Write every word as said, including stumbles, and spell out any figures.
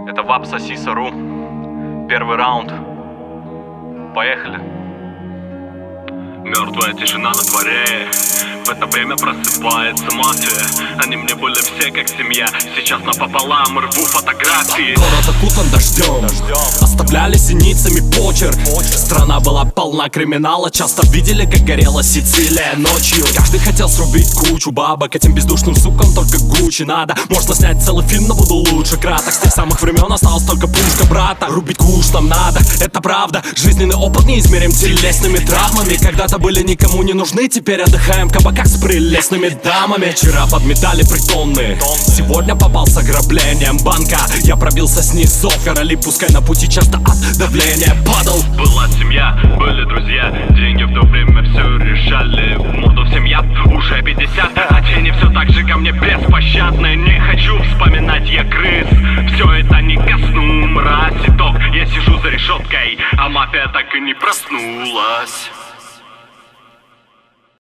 Это вап Сосисару. Первый раунд. Поехали. Мертвая тишина на дворе. В это время просыпается мафия. Они мне были все как семья. Сейчас напополам рву фотографии. Город окутан дождем, оставляли синицами почерк. Страна была полна криминала. Часто видели, как горела Сицилия ночью. Каждый хотел срубить кучу бабок. Этим бездушным сукам только Гуччи надо. Можно снять целый фильм, но буду лучше краток. С тех самых времен осталась только пушка брата. Рубить куш нам надо, это правда. Жизненный опыт не измерим телесными травмами. Когда-то были никому не нужны, теперь отдыхаем в кабаках с прелестными дамами. Вчера подметали притоны, сегодня попал с ограблением банка. Я пробился с низов, короли пускай на пути часто от давления падал. Была семья, были друзья, деньги в то время все решали. В моду всем я уже пятьдесят, а тени все так же ко мне беспощадны. Не хочу вспоминать я крыс, все это не ко сну, мразь. Итог, я сижу за решеткой, а мафия так и не проснулась.